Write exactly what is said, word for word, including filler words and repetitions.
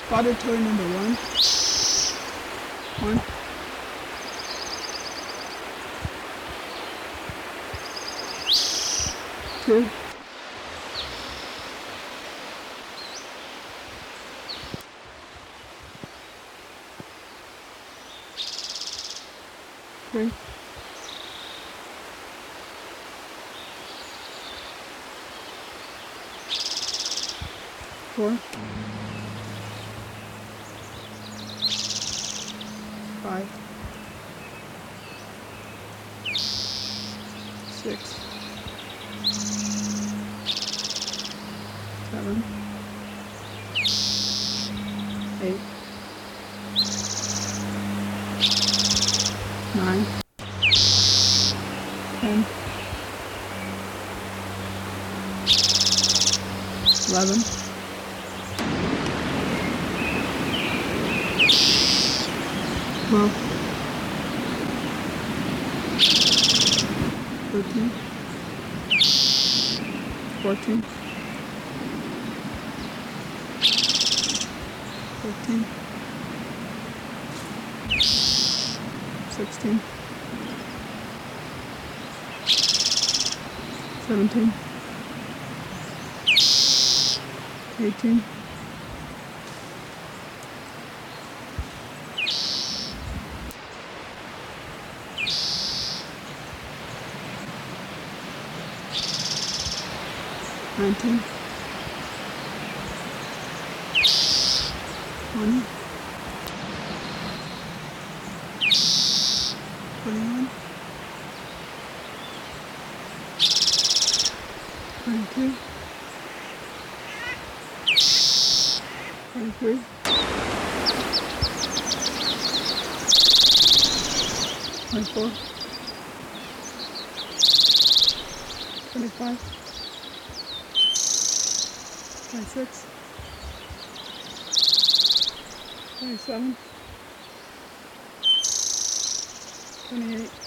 Spotted toy number one. One. Two. Three. Four. Five. Six. Seven. Eight. Nine. Ten. Eleven. Twelve. Thirteen. Fourteen. Fifteen. Sixteen. Seventeen. Eighteen. Nineteen. Twenty. Twenty-one. Twenty-two. Twenty-three. Twenty-four. Twenty-five. Twenty-six. Twenty-seven. Twenty-eight.